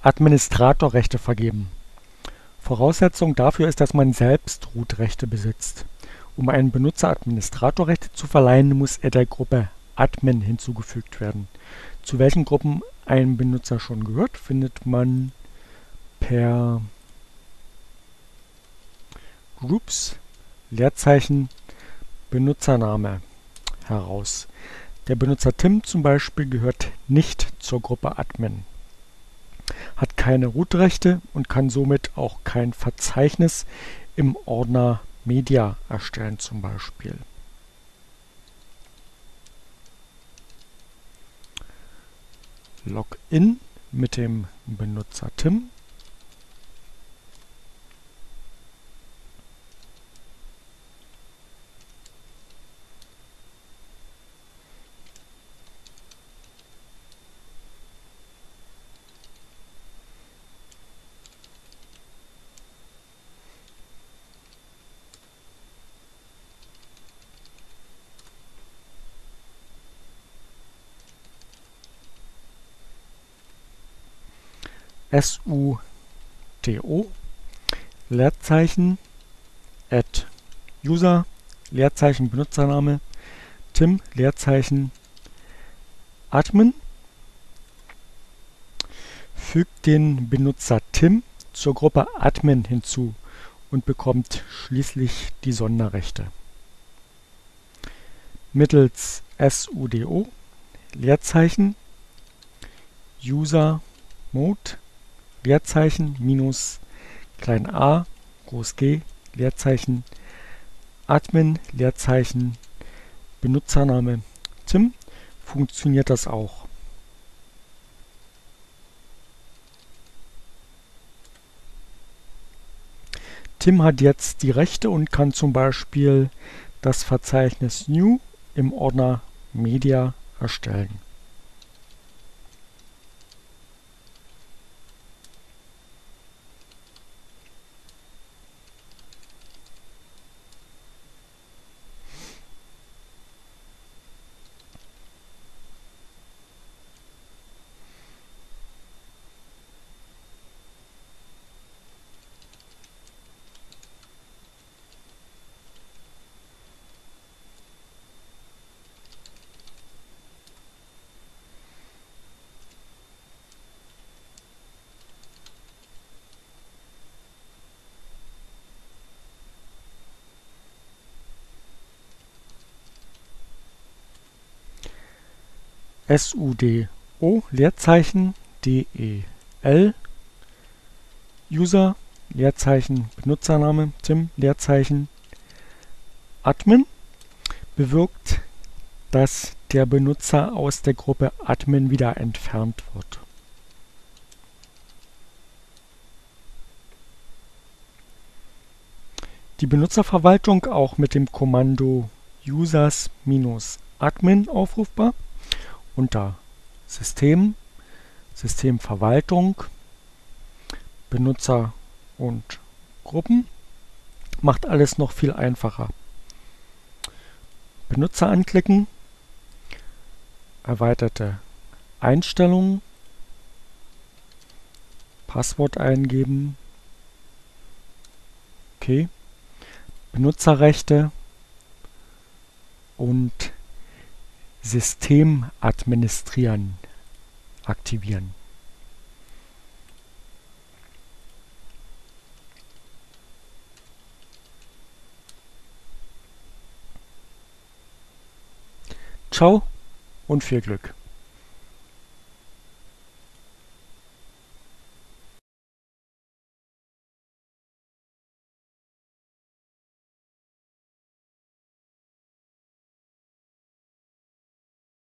Administratorrechte vergeben. Voraussetzung dafür ist, dass man selbst Root-Rechte besitzt. Um einem Benutzer Administratorrechte zu verleihen, muss er der Gruppe Admin hinzugefügt werden. Zu welchen Gruppen ein Benutzer schon gehört, findet man per Groups Leerzeichen Benutzername heraus. Der Benutzer Tim zum Beispiel gehört nicht zur Gruppe Admin, hat keine Root-Rechte und kann somit auch kein Verzeichnis im Ordner Media erstellen zum Beispiel. Login mit dem Benutzer Tim. sudo Leerzeichen add user Leerzeichen Benutzername Tim Leerzeichen admin, fügt den Benutzer Tim zur Gruppe Admin hinzu und bekommt schließlich die Sonderrechte. Mittels sudo Leerzeichen user mode Leerzeichen minus klein a groß G Leerzeichen admin Leerzeichen Benutzername Tim funktioniert das auch. Tim hat jetzt die Rechte und kann zum Beispiel das Verzeichnis New im Ordner Media erstellen. sudo Leerzeichen del user Leerzeichen Benutzername Tim Leerzeichen admin bewirkt, dass der Benutzer aus der Gruppe Admin wieder entfernt wird. Die Benutzerverwaltung auch mit dem Kommando users-admin aufrufbar unter System, Systemverwaltung, Benutzer und Gruppen. Macht alles noch viel einfacher. Benutzer anklicken, erweiterte Einstellungen, Passwort eingeben, okay, Benutzerrechte und System administrieren aktivieren. Ciao und viel Glück!